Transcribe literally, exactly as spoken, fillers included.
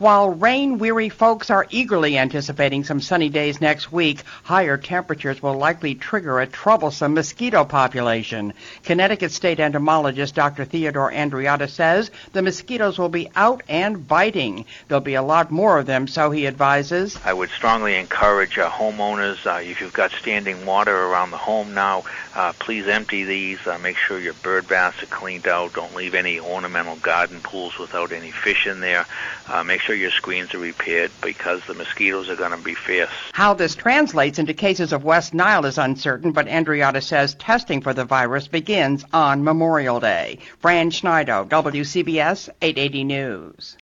While rain-weary folks are eagerly anticipating some sunny days next week, higher temperatures will likely trigger a troublesome mosquito population. Connecticut State entomologist Doctor Theodore Andreotta says the mosquitoes will be out and biting. There'll be a lot more of them, so he advises. I would strongly encourage uh, homeowners, uh, if you've got standing water around the home now, uh, please empty these. Uh, make sure your bird baths are cleaned out. Don't leave any ornamental garden pools without any fish in there. Uh, make sure your screens are repaired because the mosquitoes are going to be fierce. How this translates into cases of West Nile is uncertain, but Andreotta says testing for the virus begins on Memorial Day. Fran Schneider, W C B S eight eighty News.